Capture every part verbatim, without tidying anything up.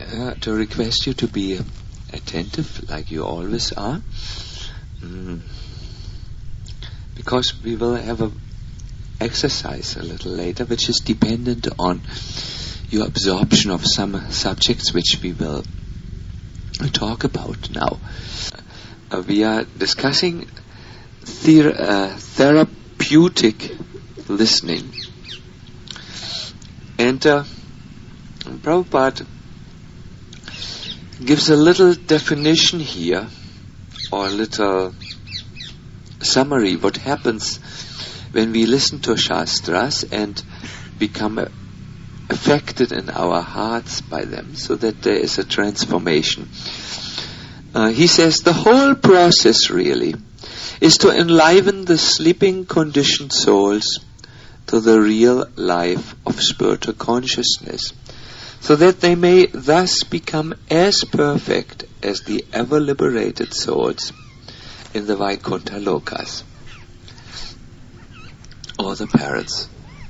uh, to request you to be attentive, like you always are, mm. because we will have a exercise a little later, which is dependent on your absorption of some subjects which we will talk about now. Uh, we are discussing ther- uh, therapeutic listening, and uh, Prabhupada gives a little definition here, or a little summary what happens when we listen to Shastras and become uh, affected in our hearts by them, so that there is a transformation. Uh, he says the whole process really is to enliven the sleeping conditioned souls to the real life of spiritual consciousness, so that they may thus become as perfect as the ever liberated souls in the Vaikuntha Lokas, or the parrots.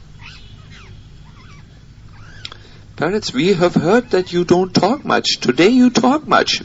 Parrots, we have heard that you don't talk much. Today you talk much.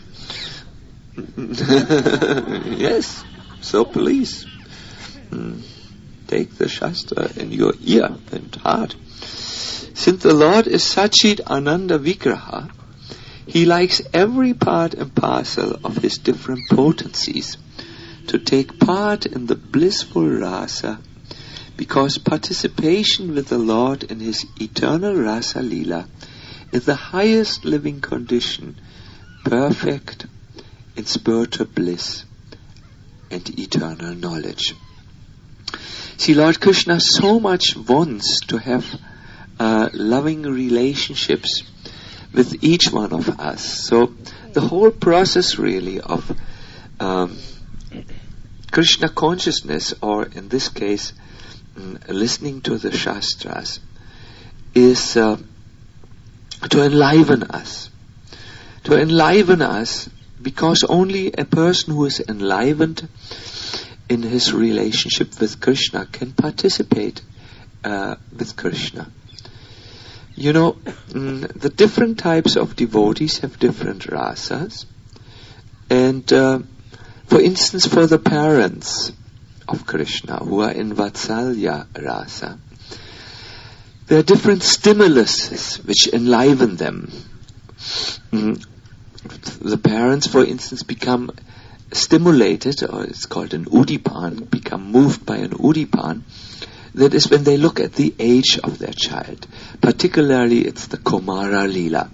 Yes, so please, mm, take the Shastra in your ear and heart. Since the Lord is Satchit Ananda Vigraha, He likes every part and parcel of His different potencies to take part in the blissful rasa, because participation with the Lord in His eternal rasa lila is the highest living condition, perfect in spiritual bliss and eternal knowledge. See, Lord Krishna so much wants to have uh, loving relationships with each one of us. So the whole process really of um, Krishna consciousness, or in this case, mm, listening to the Shastras, is uh, to enliven us. To enliven us, because only a person who is enlivened in his relationship with Krishna can participate uh, with Krishna. You know, mm, the different types of devotees have different rasas. And uh, for instance, for the parents of Krishna who are in Vatsalya rasa, there are different stimuluses which enliven them. Mm, the parents, for instance, become stimulated, or it's called an udipan, become moved by an udipan. That is when they look at the age of their child. Particularly, it's the Kumara Lila.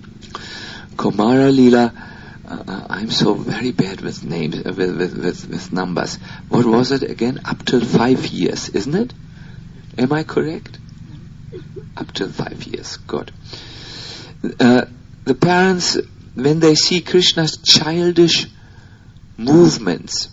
Kumara Lila, uh, I'm so very bad with names, uh, with, with, with, with numbers. What was it again? Up till five years, isn't it? Am I correct? Up till five years, good. Uh, the parents, when they see Krishna's childish movements,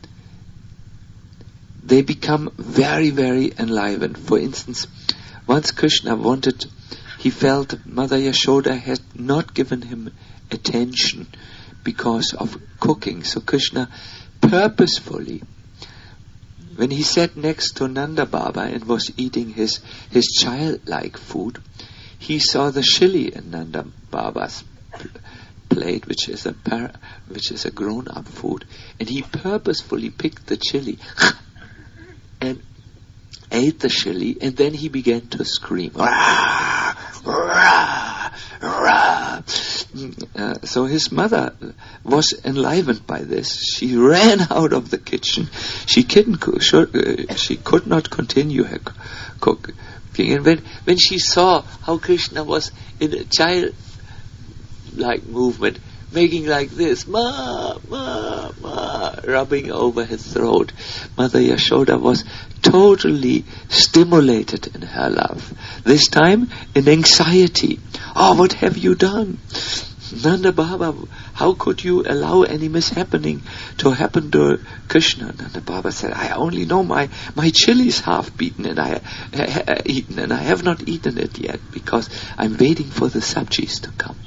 they become very, very enlivened. For instance, once Krishna wanted, he felt Mother Yashoda had not given him attention because of cooking. So Krishna purposefully, when he sat next to Nanda Baba and was eating his, his childlike food, he saw the chili in Nanda Baba's plate, which is a par- which is a grown-up food, and he purposefully picked the chili and ate the chili, and then he began to scream. Rah, rah, rah. Uh, so his mother was enlivened by this. She ran out of the kitchen. She couldn't. Co- uh, she could not continue her c- cooking. And when when she saw how Krishna was in a child-like movement, making like this, ma, ma, ma, rubbing over his throat, Mother Yashoda was totally stimulated in her love. This time in anxiety. Oh, what have you done? Nanda Baba, how could you allow any mishappening to happen to Krishna? Nanda Baba said, I only know my, my chili is half beaten and I uh, eaten, and I have not eaten it yet because I'm waiting for the sabjis to come.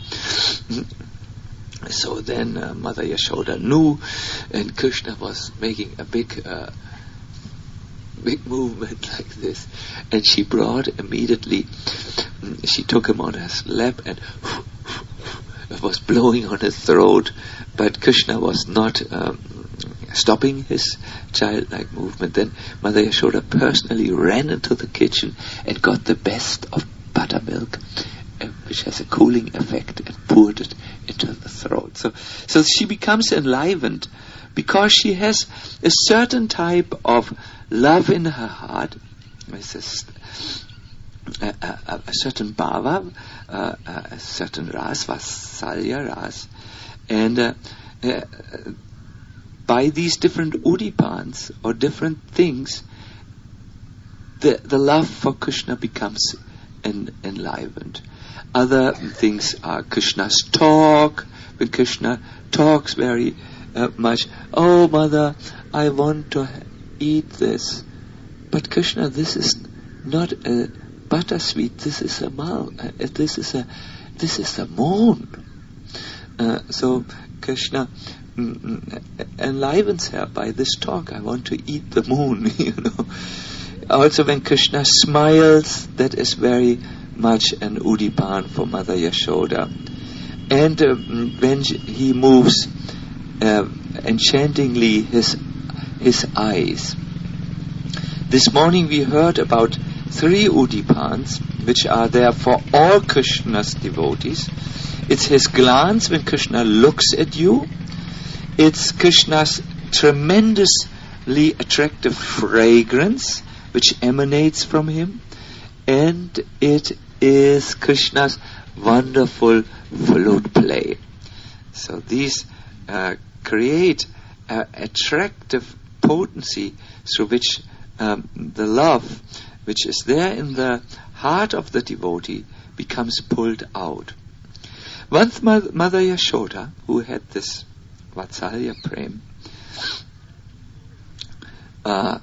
So then uh, Mother Yashoda knew, and Krishna was making a big uh, big movement like this, and she brought immediately, she took him on her lap and was blowing on his throat, but Krishna was not um, stopping his childlike movement. Then Mother Yashoda personally ran into the kitchen and got the best of buttermilk, uh, which has a cooling effect, and poured it into the throat. So, so she becomes enlivened because she has a certain type of love in her heart. This is a, a, a certain bhava, uh, a certain ras, Vatsalya ras, and uh, uh, by these different udipans or different things, the the love for Krishna becomes en- enlivened. Other things are Krishna's talk. When Krishna talks very uh, much, oh mother, I want to ha- eat this, but Krishna, this is not a buttersweet. This is a mal. Uh, this is a this is a moon. Uh, so Krishna mm, mm, enlivens her by this talk. I want to eat the moon. You know. Also, when Krishna smiles, that is very much an udipan for Mother Yashoda. And uh, when he moves uh, enchantingly his his eyes. This morning we heard about three udipans, which are there for all Krishna's devotees. It's his glance when Krishna looks at you. It's Krishna's tremendously attractive fragrance, which emanates from him. And it is Krishna's wonderful flute play. So these uh, create uh, attractive potency through which um, the love which is there in the heart of the devotee becomes pulled out. Once Mother Yashoda, who had this Vatsalya Prem, uh,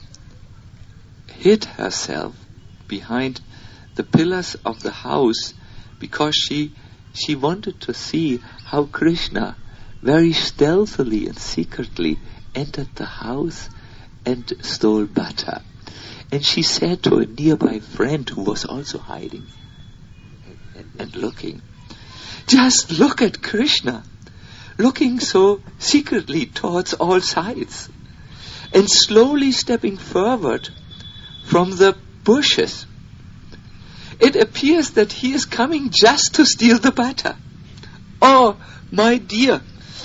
hid herself behind the pillars of the house because she she wanted to see how Krishna very stealthily and secretly entered the house and stole butter. And she said to a nearby friend who was also hiding and, and, and looking, just look at Krishna, looking so secretly towards all sides, and slowly stepping forward from the bushes. It appears that he is coming just to steal the butter. Oh, my dear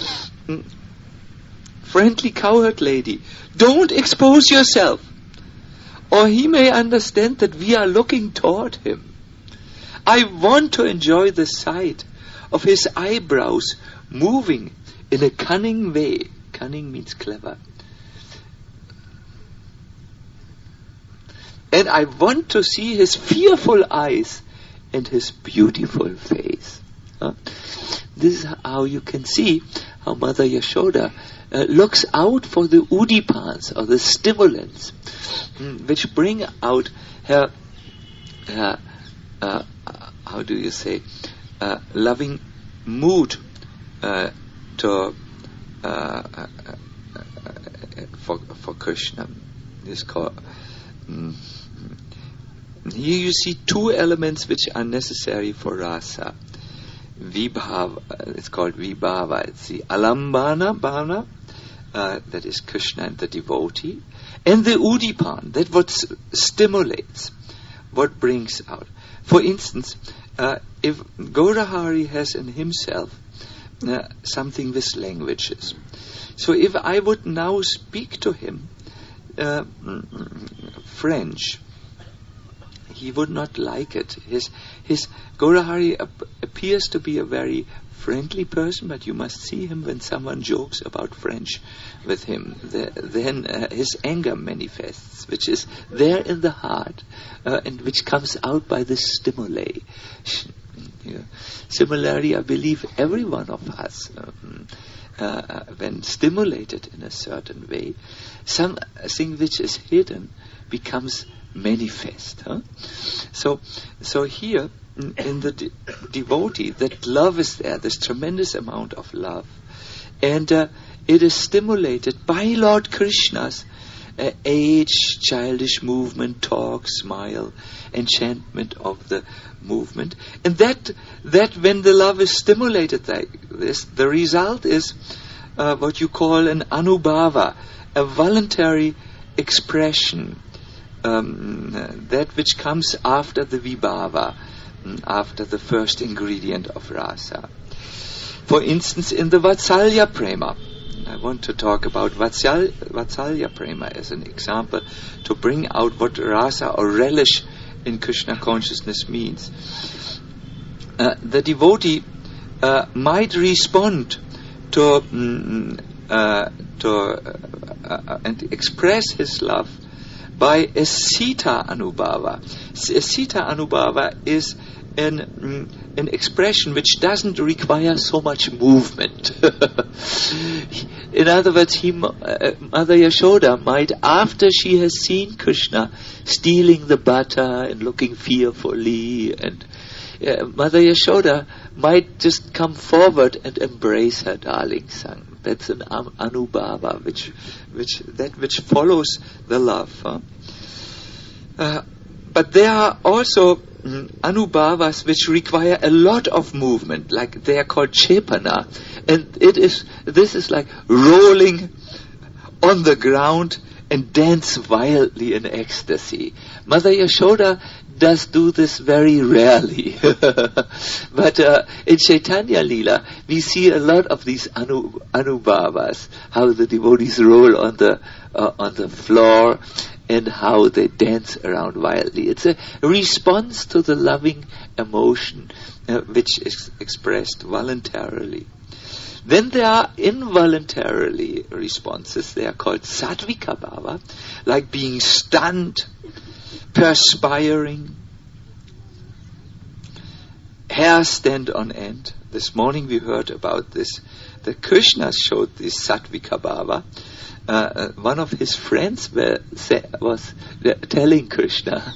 friendly cowherd lady, don't expose yourself, or he may understand that we are looking toward him. I want to enjoy the sight of his eyebrows moving in a cunning way. Cunning means clever. And I want to see his fearful eyes and his beautiful face. Huh? This is how you can see how Mother Yashoda uh, looks out for the udipans, or the stimulants, mm, which bring out her, her uh, how do you say, uh, loving mood uh, to uh, uh, uh, for for Krishna. This is called. Mm, Here you see two elements which are necessary for rasa. Vibhava, it's called vibhava. It's the alambana bhana, uh, that is Krishna and the devotee, and the udipan, that what s- stimulates, what brings out. For instance, uh, if Gaurahari has in himself uh, something with languages, so if I would now speak to him uh, French, he would not like it. His his Gaurahari ap- appears to be a very friendly person, but you must see him when someone jokes about French with him. The, then uh, his anger manifests, which is there in the heart, uh, and which comes out by the stimuli. Yeah. Similarly, I believe every one of us, um, uh, when stimulated in a certain way, something which is hidden becomes manifest. Huh? So, so here in the de- devotee, that love is there. This tremendous amount of love, and uh, it is stimulated by Lord Krishna's uh, age, childish movement, talk, smile, enchantment of the movement. And that, that when the love is stimulated like this, the result is uh, what you call an anubhava, a voluntary expression, um, that which comes after the vibhava, after the first ingredient of rasa. For instance, in the Vatsalya Prema, I want to talk about Vatsal, Vatsalya Prema as an example to bring out what rasa or relish in Krishna consciousness means. Uh, the devotee uh, might respond to, mm, uh, to uh, uh, and express his love by a Sita Anubhava. A Sita Anubhava is an, mm, an expression which doesn't require so much movement. In other words, he, uh, Mother Yashoda might, after she has seen Krishna stealing the butter and looking fearfully, and uh, Mother Yashoda might just come forward and embrace her darling son. That's an um, anubhava, which, which that which follows the love. Huh? Uh, but there are also mm, anubhavas which require a lot of movement, like they are called chepana, and it is this is like rolling on the ground and dance wildly in ecstasy. Mother Yashoda does do this very rarely. But uh, in Chaitanya Leela, we see a lot of these anu, anubhavas, how the devotees roll on the uh, on the floor and how they dance around wildly. It's a response to the loving emotion uh, which is expressed voluntarily. Then there are involuntarily responses. They are called sattvika bhava, like being stunned, perspiring, hair stand on end. This morning we heard about this. The Krishna showed this sattvika bhava. Uh, one of his friends were, say, was uh, telling Krishna,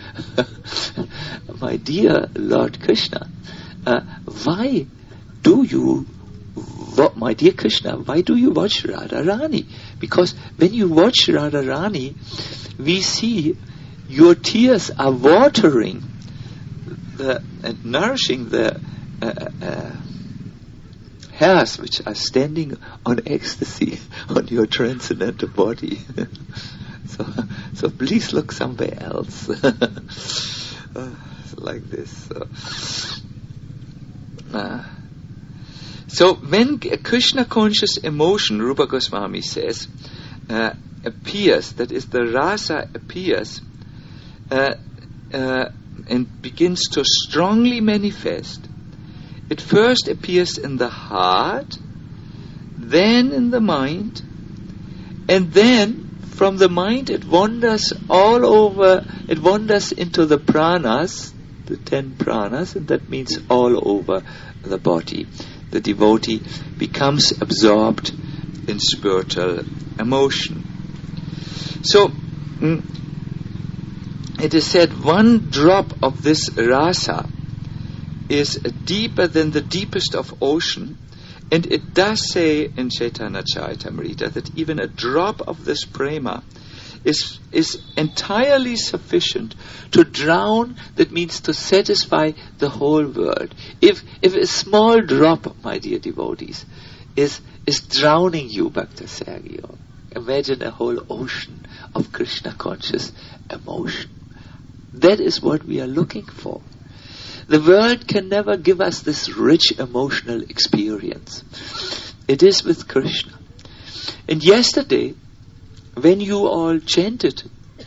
my dear Lord Krishna, uh, why do you What, my dear Krishna, why do you watch Radharani? Because when you watch Radharani, we see your tears are watering the, and nourishing the uh, uh, hairs which are standing on ecstasy on your transcendental body. so, so please look somewhere else. uh, like this. So. Uh, So when Krishna conscious emotion, Rupa Goswami says, uh, appears, that is the rasa appears uh, uh, and begins to strongly manifest, it first appears in the heart, then in the mind, and then from the mind it wanders all over, it wanders into the pranas, the ten pranas, and that means all over the body. The devotee becomes absorbed in spiritual emotion. So, mm, it is said one drop of this rasa is deeper than the deepest of ocean, and it does say in Chaitanya Charitamrita that even a drop of this prema is is entirely sufficient to drown, that means to satisfy the whole world. If if a small drop, my dear devotees, is is drowning you, Bhakta Sergio, imagine a whole ocean of Krishna conscious emotion. That is what we are looking for. The world can never give us this rich emotional experience. It is with Krishna. And yesterday, when you all chanted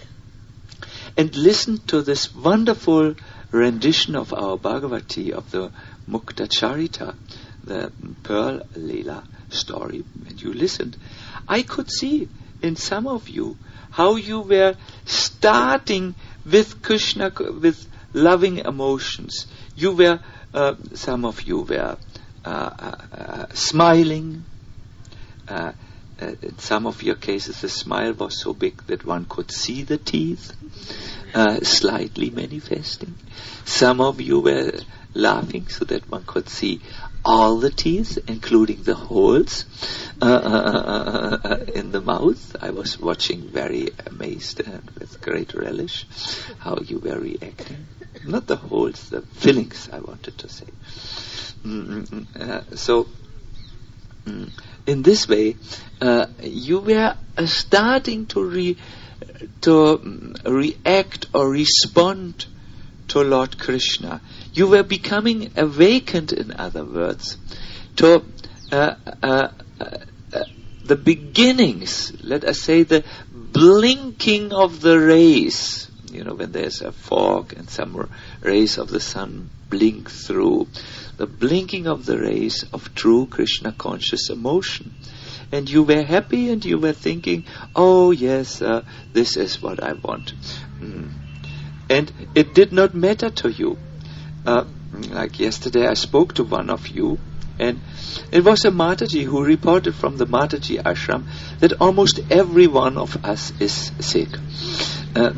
and listened to this wonderful rendition of our Bhagavati, of the Mukta Charita, the Pearl Leela story, when you listened, I could see in some of you how you were starting with Krishna, with loving emotions. You were, uh, some of you were uh, uh, uh, smiling, uh, Uh, in some of your cases, the smile was so big that one could see the teeth uh, slightly manifesting. Some of you were laughing so that one could see all the teeth, including the holes uh, uh, uh, in the mouth. I was watching very amazed and with great relish how you were reacting. Not the holes, the fillings, I wanted to say. Mm, uh, so, mm, in this way, uh, you were uh, starting to re, to um, react or respond to Lord Krishna. You were becoming awakened, in other words, to uh, uh, uh, uh, the beginnings, let us say the blinking of the rays. You know, when there's a fog and some rays of the sun blink through, the blinking of the rays of true Krishna conscious emotion. And you were happy and you were thinking, oh yes, uh, this is what I want. Mm. And it did not matter to you. Uh, like yesterday I spoke to one of you, and it was a Mataji who reported from the Mataji ashram that almost every one of us is sick. Uh,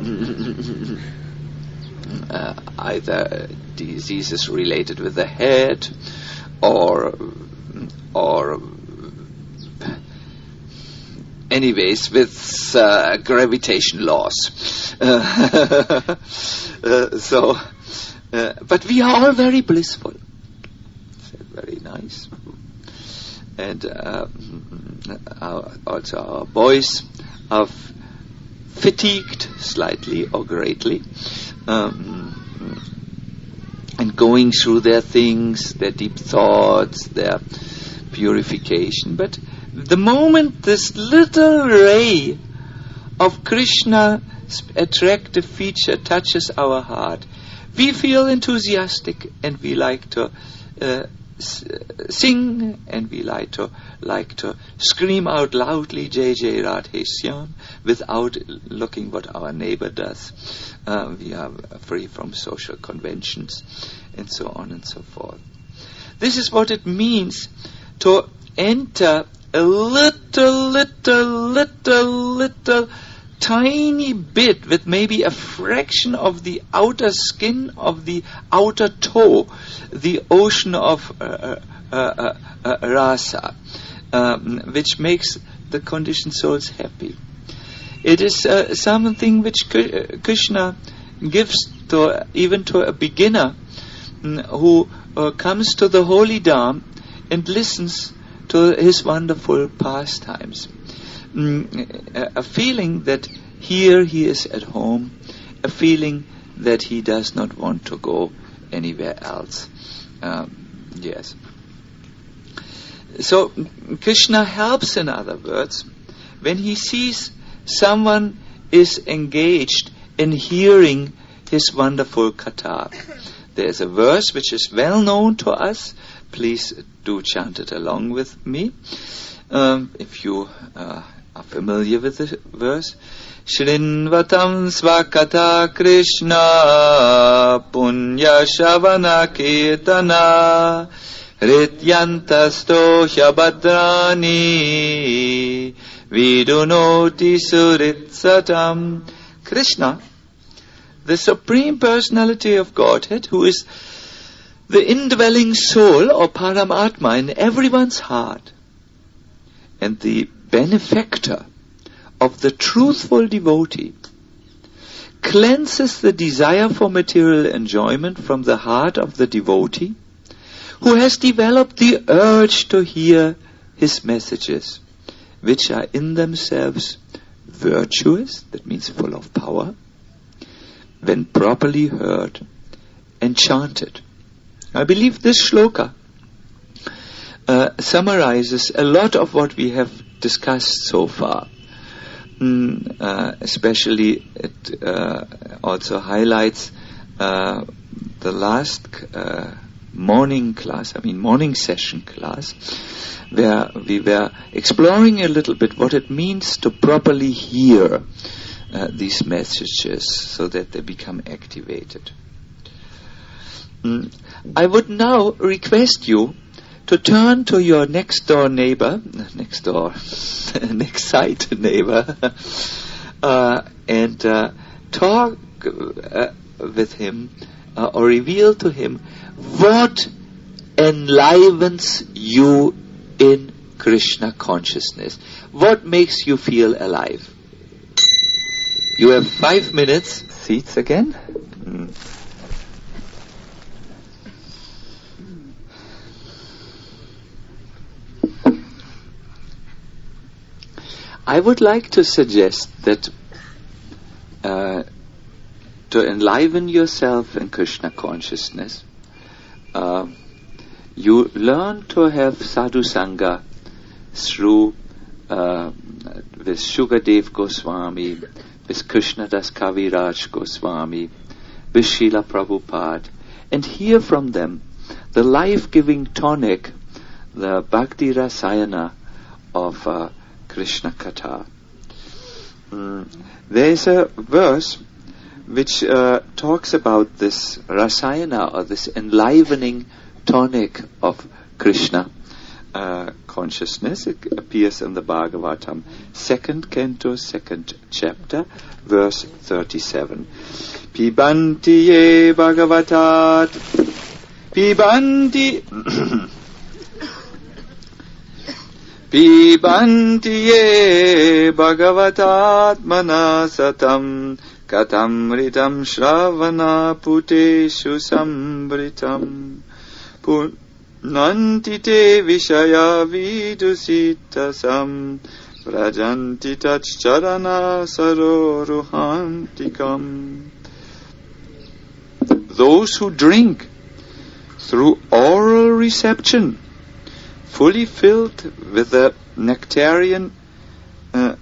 uh, either diseases related with the head, or or anyways with uh, gravitation laws. Uh, uh, so, uh, but we are all very blissful. Very nice. And uh, our, also our boys are fatigued slightly or greatly, um, and going through their things, their deep thoughts, their purification. But the moment this little ray of Krishna's attractive feature touches our heart, we feel enthusiastic and we like to uh, sing, and we like to like to scream out loudly Jai Jai Radhe Shyam without looking what our neighbor does. Uh, we are free from social conventions and so on and so forth. This is what it means to enter a little, little, little, little tiny bit with maybe a fraction of the outer skin of the outer toe, the ocean of uh, uh, uh, uh, rasa, um, which makes the conditioned souls happy. It is uh, something which Krishna gives to even to a beginner mm, who uh, comes to the holy dham and listens to his wonderful pastimes. Mm, a, a feeling that here he is at home, a feeling that he does not want to go anywhere else. Um, yes. So Krishna helps, in other words, when he sees someone is engaged in hearing his wonderful katha. There's a verse which is well known to us. Please do chant it along with me. Um, if you uh, are familiar with the verse. Shrinvatam svakata Krishna punya shavana kirtana rityantasto hyabadrani vidunoti suritsatam. Krishna, the Supreme Personality of Godhead, who is the indwelling soul or Paramatma in everyone's heart, and the benefactor of the truthful devotee, cleanses the desire for material enjoyment from the heart of the devotee, who has developed the urge to hear his messages, which are in themselves virtuous, that means full of power, when properly heard and chanted. I believe this shloka uh, summarizes a lot of what we have discussed so far. Mm, uh, especially it uh, also highlights uh, the last uh, morning class, I mean morning session class, where we were exploring a little bit what it means to properly hear uh, these messages so that they become activated. Mm. I would now request you to turn to your next door neighbor, next door, next side neighbor, uh, and uh, talk uh, with him uh, or reveal to him what enlivens you in Krishna consciousness? What makes you feel alive? You have five minutes. Seats again. Mm. I would like to suggest that uh, to enliven yourself in Krishna consciousness, uh, you learn to have sadhu sangha through uh, with Shukadev Goswami, with Krishnadas Kaviraj Goswami, with Srila Prabhupada, and hear from them the life-giving tonic, the Bhakti Rasayana of uh, Krishna Katha. Mm. There is a verse which uh, talks about this Rasayana, or this enlivening tonic of Krishna uh, consciousness. It appears in the Bhagavatam, second canto, second chapter, verse thirty-seven. Pibanti ye Bhagavatat, Pibanti Pibanti ye Bhagavatatmana satam katamritam shravana puteshu sambritam punanti te vishaya vidusitasam vrajanti tacharana saroruhantikam. Those who drink through oral reception, fully filled with the nectarian uh,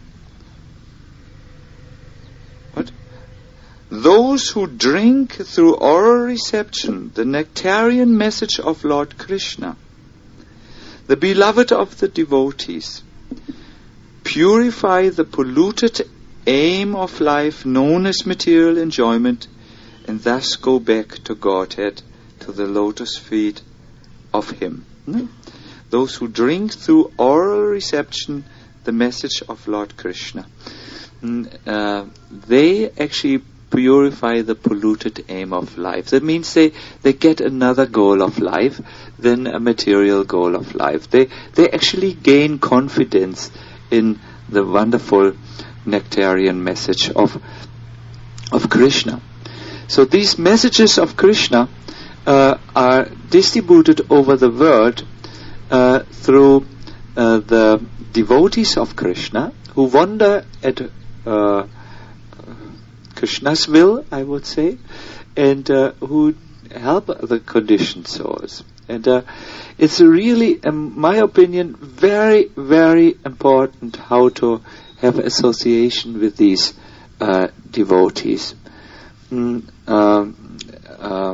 what? Those who drink through oral reception the nectarian message of Lord Krishna, the beloved of the devotees, purify the polluted aim of life known as material enjoyment, and thus go back to Godhead, to the lotus feet of Him. No? Those who drink through oral reception the message of Lord Krishna, uh, they actually purify the polluted aim of life. That means they, they get another goal of life than a material goal of life. They they actually gain confidence in the wonderful nectarian message of of Krishna. So these messages of Krishna uh, are distributed over the world Uh, through uh, the devotees of Krishna who wander at uh, Krishna's will, I would say, and uh, who help the conditioned souls. And uh, it's really, in my opinion, very, very important how to have association with these uh, devotees. Mm, um, uh,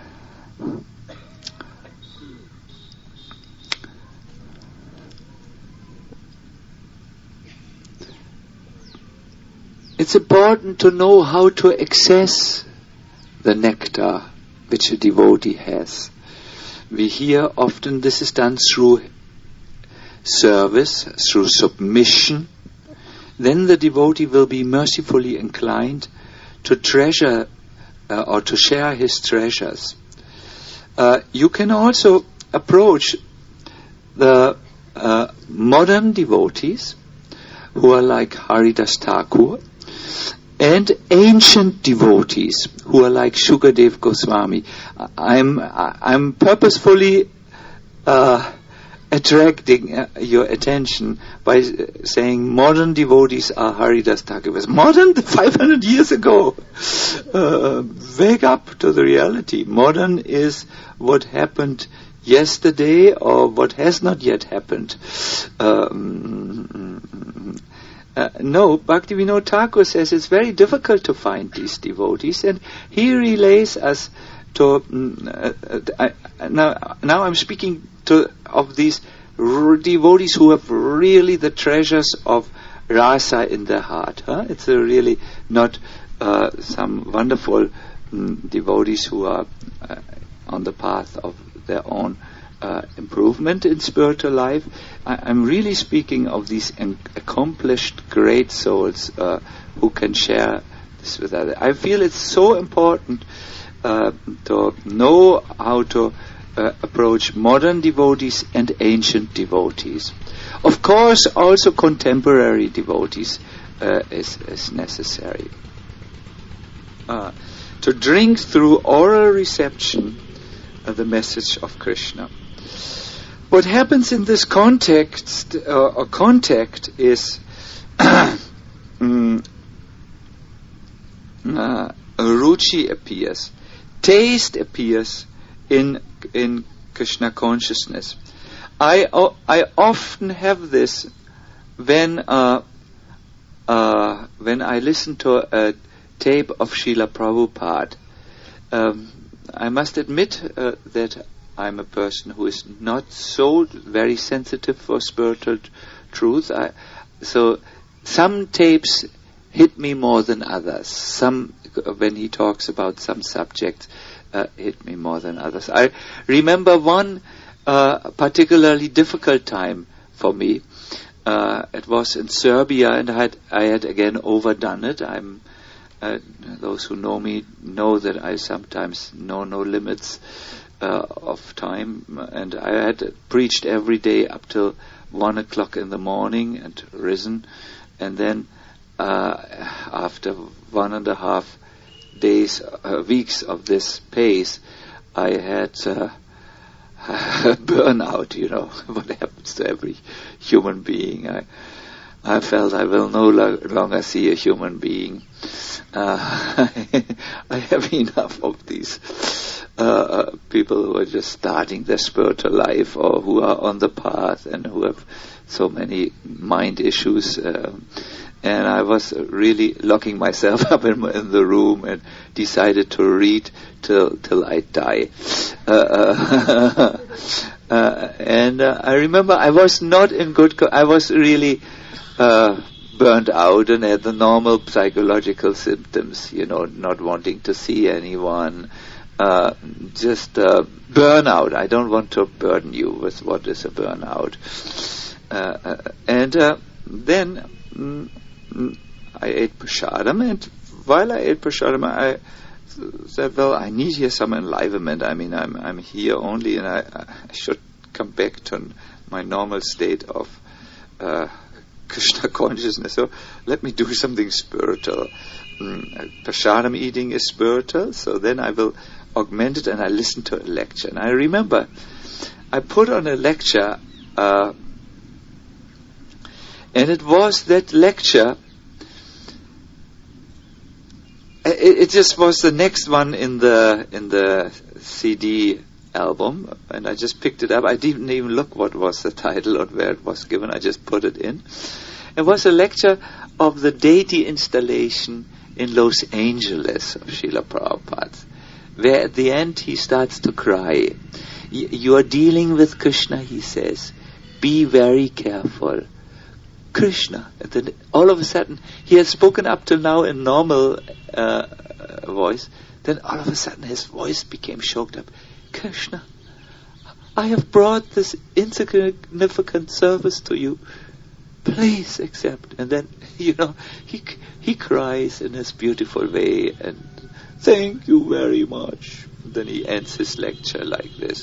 It's important to know how to access the nectar which a devotee has. We hear often this is done through service, through submission. Then the devotee will be mercifully inclined to treasure uh, or to share his treasures. Uh, you can also approach the uh, modern devotees who are like Haridas Thakur, and ancient devotees who are like Shukadev Goswami. I'm I'm purposefully uh, attracting uh, your attention by saying modern devotees are Haridas Thakur. Modern, five hundred years ago. Uh, wake up to the reality. Modern is what happened yesterday or what has not yet happened. Um, Uh, no, Bhaktivinoda Thakur says it's very difficult to find these devotees, and he relays us to. Uh, uh, I, now, now I'm speaking to of these r- devotees who have really the treasures of rasa in their heart. Huh? It's a really not uh, some wonderful um, devotees who are uh, on the path of their own Uh, improvement in spiritual life. I, I'm really speaking of these en- accomplished great souls uh, who can share this with others. I feel it's so important uh, to know how to uh, approach modern devotees and ancient devotees. Of course, also contemporary devotees uh, is, is necessary. Uh, to drink through oral reception uh, the message of Krishna. What happens in this context uh, or contact is mm, uh, ruchi appears, taste appears in in Krishna consciousness. I o- I often have this when uh, uh, when I listen to a tape of Srila Prabhupada. Um, I must admit uh, that I'm a person who is not so very sensitive for spiritual t- truth. I, so some tapes hit me more than others. Some, when he talks about some subjects, uh, hit me more than others. I remember one uh, particularly difficult time for me. Uh, it was in Serbia, and I had, I had again overdone it. I'm Uh, those who know me know that I sometimes know no limits uh, of time, and I had preached every day up till one o'clock in the morning and risen, and then uh, after one and a half days, uh, weeks of this pace, I had uh, a burnout. You know what happens to every human being. I, I felt I will no lo- longer see a human being. Uh, I have enough of these uh, people who are just starting their spiritual life, or who are on the path and who have so many mind issues. Uh, and I was really locking myself up in, in the room and decided to read till till I die. Uh, uh, uh, and uh, I remember I was not in good. Co- I was really. Uh, burnt out and had the normal psychological symptoms, you know, not wanting to see anyone, uh, just uh, burnout. I don't want to burden you with what is a burnout. Uh, uh, and uh, then mm, mm, I ate prasadam, and while I ate prasadam, I said, well, I need here some enlivenment. I mean, I'm I'm here only, and I, I should come back to my normal state of uh, Krishna consciousness. So let me do something spiritual. Mm, prasadam eating is spiritual, so then I will augment it, and I listen to a lecture. And I remember I put on a lecture, uh, and it was that lecture. It, it just was the next one in the in the C D album, and I just picked it up. I didn't even look what was the title or where it was given. I just put it in. It was a lecture of the deity installation in Los Angeles of Srila Prabhupada, where at the end he starts to cry. You are dealing with Krishna, he says. Be very careful. Krishna. And then all of a sudden, he had spoken up till now in normal uh, voice. Then all of a sudden his voice became choked up. Krishna, I have brought this insignificant service to you. Please accept. And then, you know, he he cries in his beautiful way and thank you very much. And then he ends his lecture like this.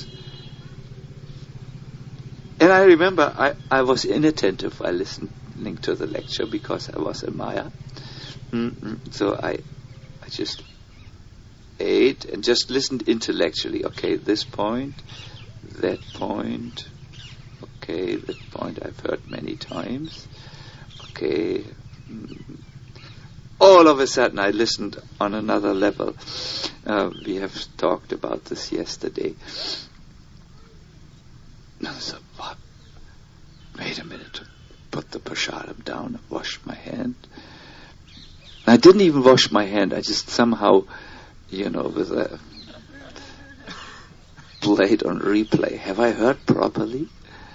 And I remember I, I was inattentive while listening to the lecture because I was in Maya. Mm-mm. So I I just ate and just listened intellectually. Okay, this point, that point, okay, that point I've heard many times. Okay. Mm. All of a sudden I listened on another level. Uh, we have talked about this yesterday. So, what? Wait a minute. Put the prasadam down, wash my hand. I didn't even wash my hand. I just somehow, you know, with a played on replay. Have I heard properly?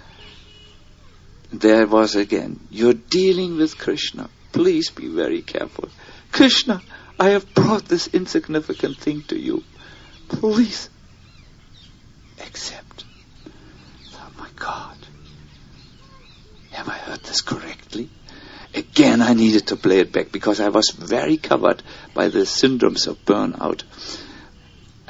There was again. You're dealing with Krishna. Please be very careful. Krishna, I have brought this insignificant thing to you. Please accept. Oh my God. Have I heard this correctly? Again, I needed to play it back because I was very covered by the syndromes of burnout.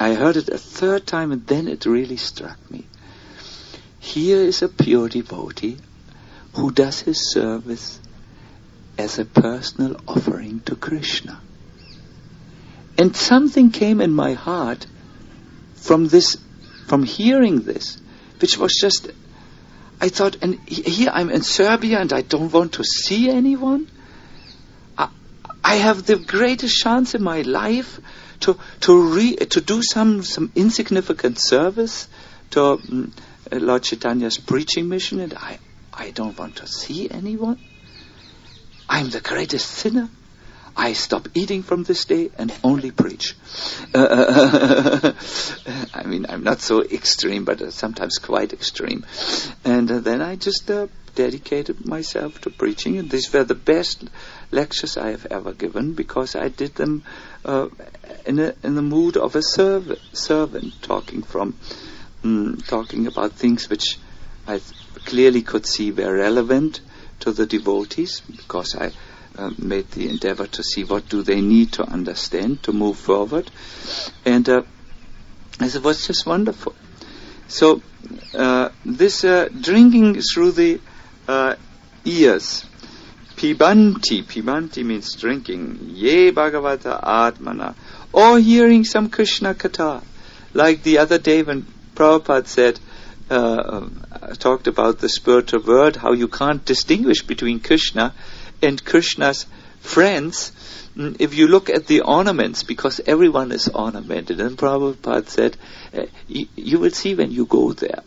I heard it a third time, and then it really struck me. Here is a pure devotee who does his service as a personal offering to Krishna. And something came in my heart from this, from hearing this, which was just, I thought, and here I'm in Serbia and I don't want to see anyone. I, I have the greatest chance in my life to to re, to do some some insignificant service to um, Lord Chaitanya's preaching mission, and I I don't want to see anyone. I'm the greatest sinner. I stop eating from this day and only preach. Uh, I mean, I'm not so extreme, but uh, sometimes quite extreme. And uh, then I just uh, dedicated myself to preaching, and these were the best lectures I have ever given, because I did them uh, in a, in the mood of a serv- servant, talking from um, talking about things which I th- clearly could see were relevant to the devotees, because I uh, made the endeavor to see what do they need to understand to move forward, and uh, it was just wonderful. So uh, this uh, drinking through the uh, ears, pibanti, pibanti means drinking, ye bhagavata atmana, or hearing some Krishna katha, like the other day when Prabhupada said, uh, talked about the spiritual world, how you can't distinguish between Krishna and Krishna's friends if you look at the ornaments, because everyone is ornamented. And Prabhupada said, uh, you, you will see when you go there.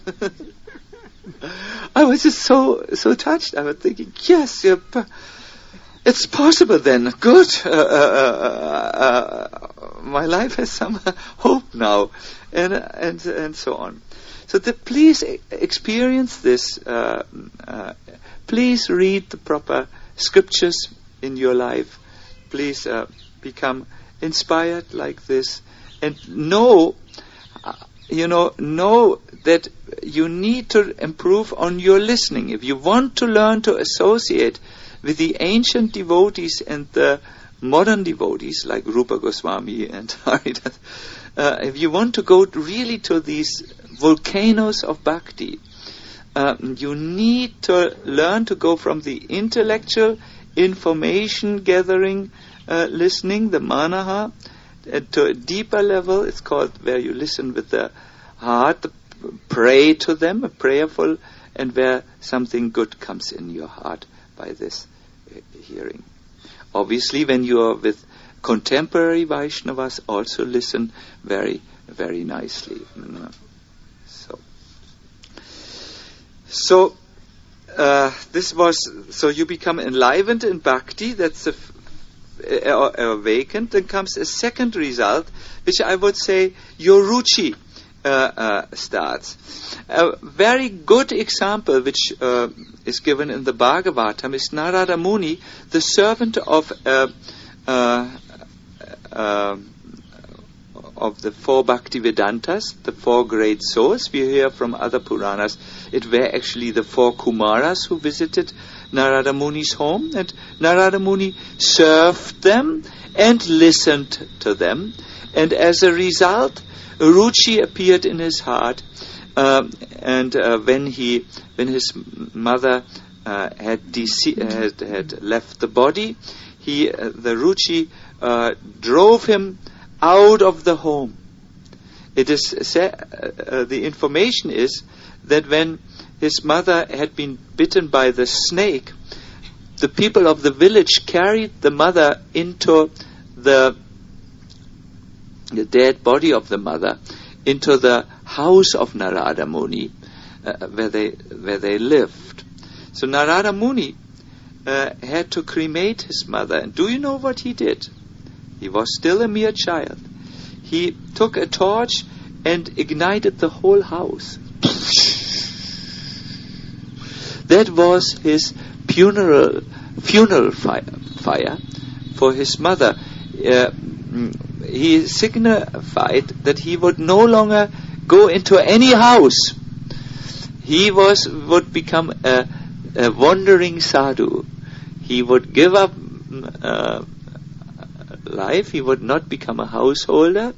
I was just so so touched. I was thinking, yes, you're p- it's possible then. Good. Uh, uh, uh, uh, my life has some hope now, and and and so on. So the, please experience this. Uh, uh, please read the proper scriptures in your life. Please uh, become inspired like this, and know, uh, you know, know that you need to improve on your listening. If you want to learn to associate with the ancient devotees and the modern devotees like Rupa Goswami and Haridas, uh, if you want to go really to these volcanoes of bhakti, uh, you need to learn to go from the intellectual information gathering, uh, listening, the manaha, uh, to a deeper level. It's called where you listen with the heart, the, pray to them, a prayerful, and where something good comes in your heart by this uh, hearing. Obviously, when you are with contemporary Vaishnavas, also listen very, very nicely. So, so uh, this was so you become enlivened in bhakti. That's a f- uh, awakened. Then comes a second result, which I would say your ruchi uh, uh, starts. A very good example, which uh, is given in the Bhagavatam, is Narada Muni, the servant of uh, uh, uh, of the four Bhaktivedantas, the four great souls. We hear from other Puranas, it were actually the four Kumaras who visited Narada Muni's home, and Narada Muni served them and listened to them, and as a result, ruchi appeared in his heart. Um, and uh, when he, when his mother uh, had, dece- had had left the body, he, uh, the ruchi, uh, drove him out of the home. It is sa- uh, the information is that when his mother had been bitten by the snake, the people of the village carried the mother into the the dead body of the mother into the house of Narada Muni, uh, where they where they lived. So Narada Muni uh, had to cremate his mother, and do you know what he did? He was still a mere child. He took a torch and ignited the whole house. That was his funeral funeral fire, fire for his mother. Uh, he signified that he would no longer go into any house. He was would become a, a wandering sadhu. He would give up uh, life. He would not become a householder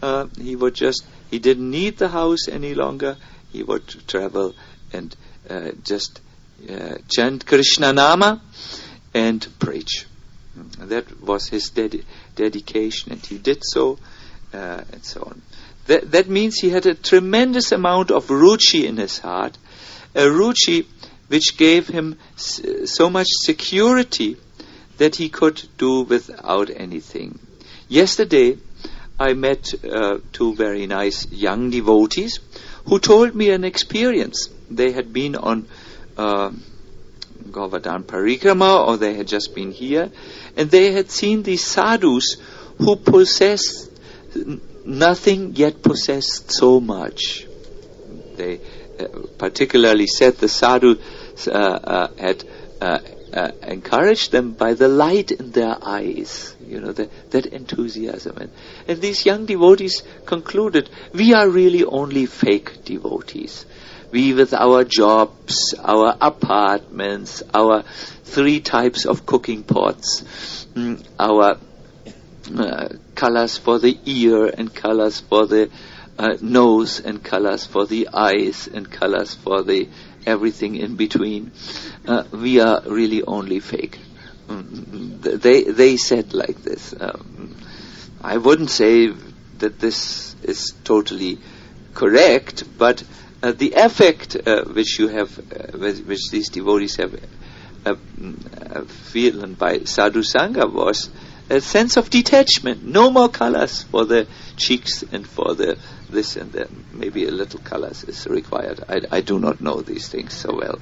uh, he would just, he didn't need the house any longer. He would travel and uh, just uh, chant Krishna Nama and preach. That was his dedi- dedication, and he did so, uh, and so on. That, that means he had a tremendous amount of ruchi in his heart, a ruchi which gave him s- so much security that he could do without anything. Yesterday, I met uh, two very nice young devotees who told me an experience. They had been on uh, Govardhan Parikrama, or they had just been here, and they had seen these sadhus who possessed nothing yet possessed so much. They uh, particularly said the sadhu uh, uh, had uh, uh, encouraged them by the light in their eyes, you know, the, that enthusiasm. And, and these young devotees concluded, we are really only fake devotees. We, with our jobs, our apartments, our three types of cooking pots, mm, our uh, colors for the ear and colors for the uh, nose and colors for the eyes and colors for the everything in between. Uh, we are really only fake. Mm, they they said like this. Um, I wouldn't say that this is totally correct, but Uh, the effect uh, which you have, uh, which these devotees have uh, uh, feeling by sadhu sangha was a sense of detachment. No more colors for the cheeks and for the this and that. Maybe a little colors is required. I, I do not know these things so well.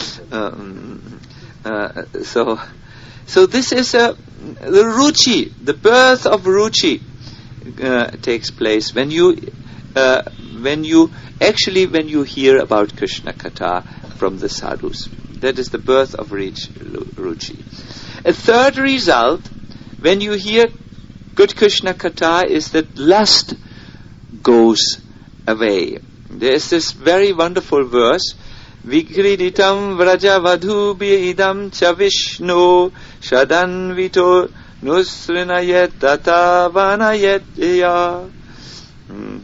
Um, uh, so, so this is uh, the ruchi, the birth of ruchi uh, takes place when you. Uh, when you actually when you hear about Krishna Katha from the sadhus. That is the birth of ruchi. A third result, when you hear good Krishna Katha, is that lust goes away. There is this very wonderful verse, Vikriditam vraja vadhubhi idam cha vishnu shadanvito nusrinayet tatavanayet ya. Hmm.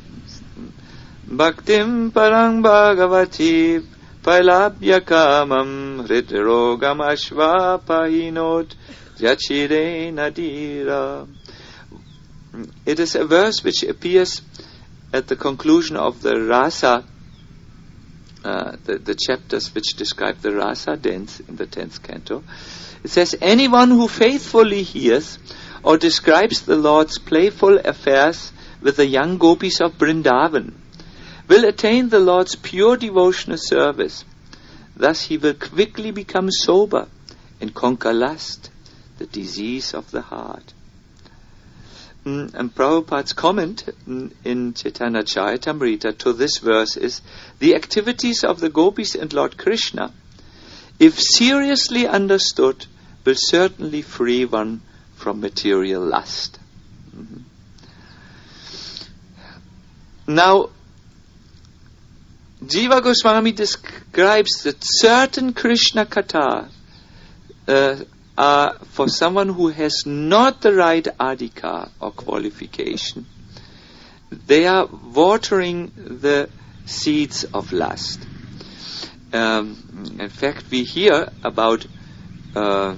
Bhaktim parang bhagavati pailabhya kamam hridrogam ashva pahinot yachire nadira. It is a verse which appears at the conclusion of the rasa, uh, the, the chapters which describe the rasa dance in the tenth canto. It says, anyone who faithfully hears or describes the Lord's playful affairs with the young gopis of Vrindavan will attain the Lord's pure devotional service. Thus he will quickly become sober and conquer lust, the disease of the heart. Mm, and Prabhupada's comment mm, in Chaitanya Charitamrita to this verse is, the activities of the gopis and Lord Krishna, if seriously understood, will certainly free one from material lust. Mm-hmm. Now, Jiva Goswami describes that certain Krishna Katha uh, are for someone who has not the right adhika or qualification. They are watering the seeds of lust. Um, in fact, we hear about uh,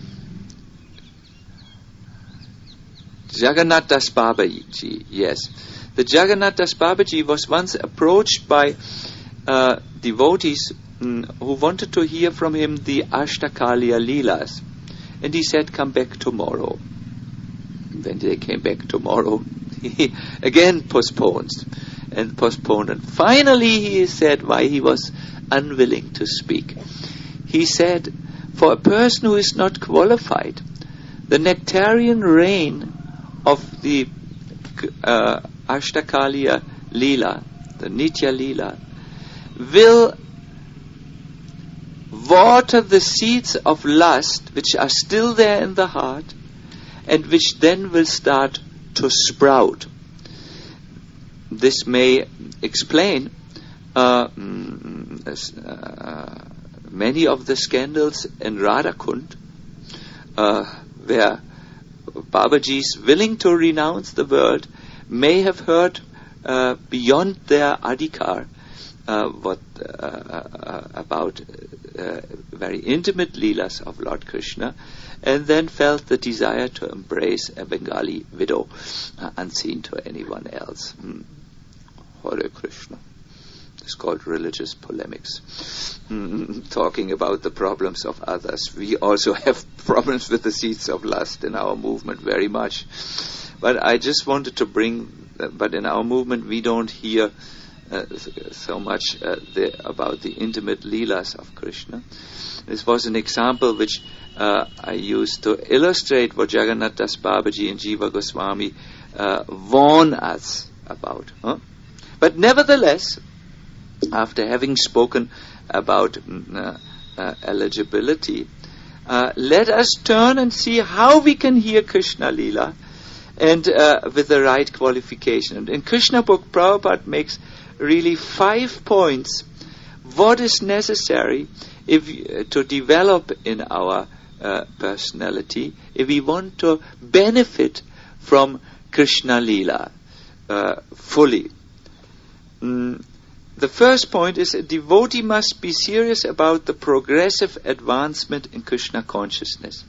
Jagannath Das Babaji. Yes, the Jagannath Das Babaji was once approached by Uh, devotees mm, who wanted to hear from him the Ashtakaliya Leelas. And he said, come back tomorrow. When they came back tomorrow, he again postponed and postponed. And finally he said why he was unwilling to speak. He said, for a person who is not qualified, the nectarian rain of the uh, Ashtakaliya Leela, the Nitya Leela, will water the seeds of lust which are still there in the heart and which then will start to sprout. This may explain uh, uh, many of the scandals in Radhakund uh, where Babaji is willing to renounce the world may have heard uh, beyond their adhikar uh, what uh, uh, about uh, very intimate leelas of Lord Krishna, and then felt the desire to embrace a Bengali widow, uh, unseen to anyone else. Hmm. Hare Krishna. It's called religious polemics. Mm, talking about the problems of others. We also have problems with the seeds of lust in our movement very much. But I just wanted to bring, uh, but in our movement we don't hear uh, so much uh, the, about the intimate leelas of Krishna. This was an example which uh, I used to illustrate what Jagannath Das Babaji and Jiva Goswami uh, warn us about. Huh? But nevertheless, after having spoken about uh, uh, eligibility, uh, let us turn and see how we can hear Krishna Leela and uh, with the right qualification. And in Krishna book, Prabhupada makes really five points what is necessary if uh, to develop in our uh, personality if we want to benefit from Krishna Leela uh, fully. Mm. The first point is a devotee must be serious about the progressive advancement in Krishna consciousness.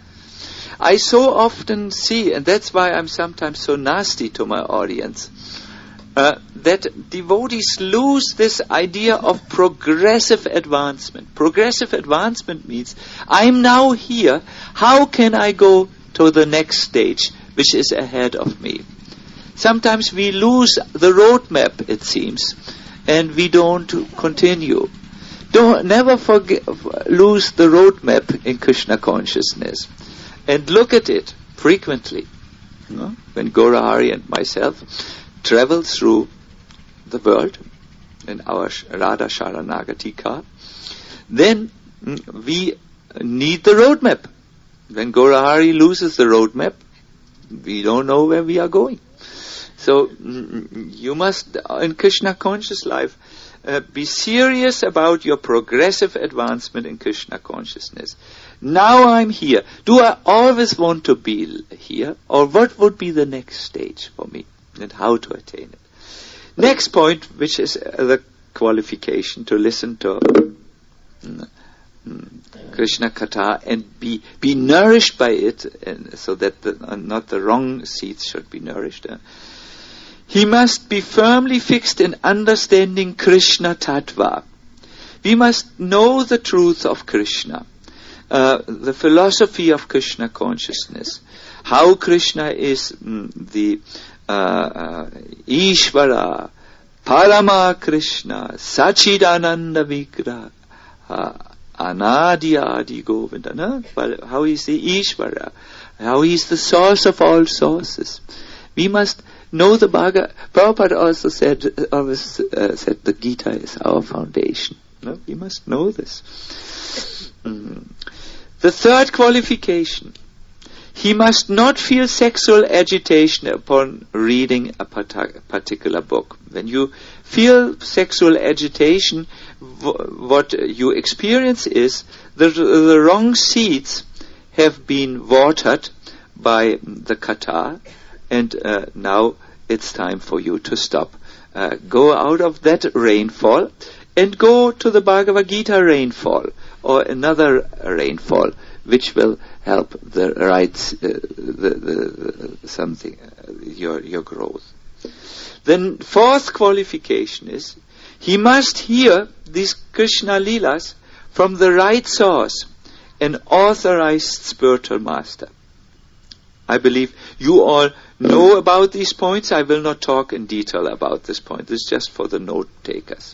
I so often see, and that's why I'm sometimes so nasty to my audience, uh, that devotees lose this idea of progressive advancement. Progressive advancement means, I'm now here, how can I go to the next stage, which is ahead of me? Sometimes we lose the roadmap, it seems, and we don't continue. Don't never forget, lose the roadmap in Krishna consciousness, and look at it frequently. You know, when Gaurahari and myself travel through the world in our Radha Sharanagati car, then we need the roadmap. When Gaurahari loses the roadmap, we don't know where we are going. So you must, in Krishna conscious life, uh, be serious about your progressive advancement in Krishna consciousness. Now I'm here. Do I always want to be here? Or what would be the next stage for me? And how to attain it? Next point, which is uh, the qualification to listen to uh, Krishna Katha and be be nourished by it, and so that the, uh, not the wrong seeds should be nourished. Uh. He must be firmly fixed in understanding Krishna Tattva. We must know the truth of Krishna, uh, the philosophy of Krishna consciousness, how Krishna is mm, the uh, uh, Ishvara, Parama Krishna, Sachidananda Vigraha, uh, Anadi Adi Govinda, no? Well, how he is the Ishvara, how he is the source of all sources. We must know the Bhagavad. Prabhupada also said, always uh, said the Gita is our foundation. No? We must know this. Mm. The third qualification, he must not feel sexual agitation upon reading a particular book. When you feel sexual agitation, w- what you experience is the, the wrong seeds have been watered by the Katha, and uh, now it's time for you to stop. Uh, go out of that rainfall and go to the Bhagavad Gita rainfall or another rainfall, which will help the right uh, the, the, the something uh, your your growth. Then fourth qualification is he must hear these Krishna Leelas from the right source, an authorized spiritual master. I believe you all know about these points. I will not talk in detail about this point. This is just for the note takers.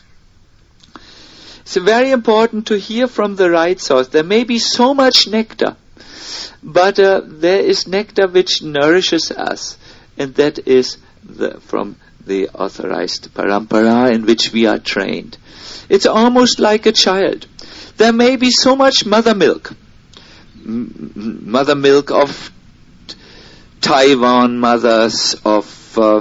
It's very important to hear from the right source. There may be so much nectar, but uh, there is nectar which nourishes us, and that is the, from the authorized parampara in which we are trained. It's almost like a child. There may be so much mother milk, M- mother milk of Taiwan mothers, of uh,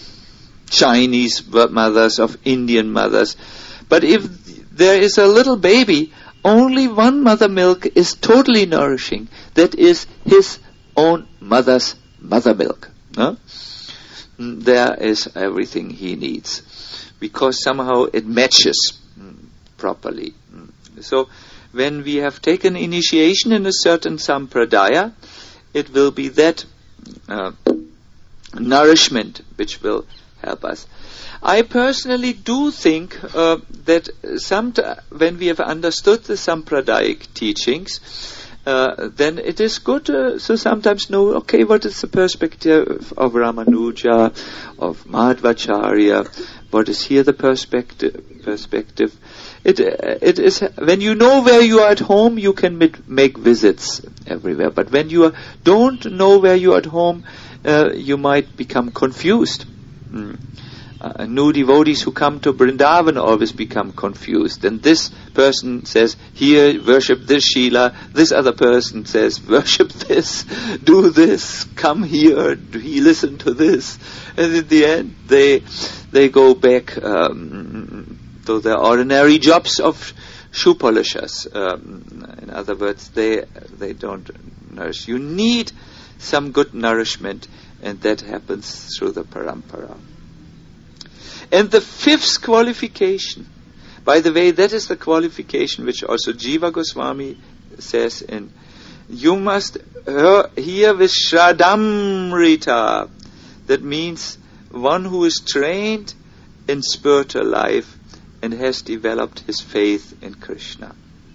Chinese mothers, of Indian mothers. But if there is a little baby, only one mother milk is totally nourishing. That is his own mother's mother milk. Huh? mm, there is everything he needs, because somehow it matches mm, properly. Mm. So when we have taken initiation in a certain sampradaya, it will be that uh, nourishment which will help us. I personally do think uh, that some t- when we have understood the Sampradaic teachings, uh, then it is good uh, to sometimes know, okay, what is the perspective of Ramanuja, of Madhvacharya, what is here the perspective? perspective. It, uh, it is, when you know where you are at home, you can mit- make visits everywhere. But when you are, don't know where you are at home, uh, you might become confused. Mm. Uh, new devotees who come to Vrindavan always become confused. And this person says, here, worship this Srila. This other person says, worship this, do this, come here, he listen to this. And in the end, they they go back um, to their ordinary jobs of shoe polishers. Um, in other words, they they don't nourish. You need some good nourishment, and that happens through the parampara. And the fifth qualification, by the way, that is the qualification which also Jiva Goswami says in, you must hear with Shradamrita. That means one who is trained in spiritual life and has developed his faith in Krishna.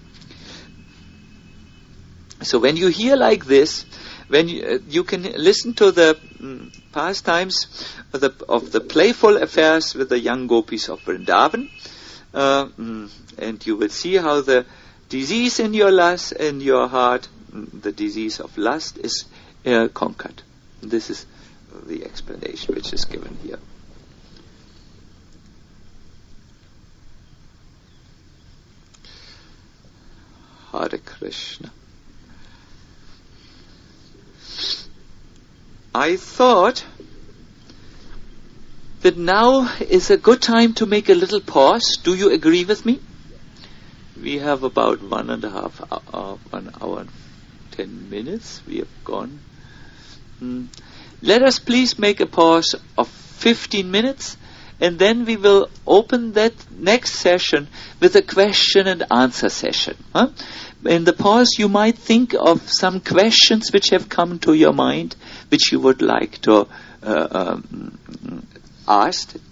So when you hear like this, when you, uh, you can listen to the um, pastimes of the, of the playful affairs with the young gopis of Vrindavan, uh, mm, and you will see how the disease in your lust, in your heart, mm, the disease of lust, is uh, conquered. This is the explanation which is given here. Hare Krishna. I thought that now is a good time to make a little pause. Do you agree with me? We have about one and a half hour, one hour and ten minutes. We have gone. Mm. Let us please make a pause of fifteen minutes, and then we will open that next session with a question and answer session. Huh? In the pause, you might think of some questions which have come to your mind, which you would like to uh, um, ask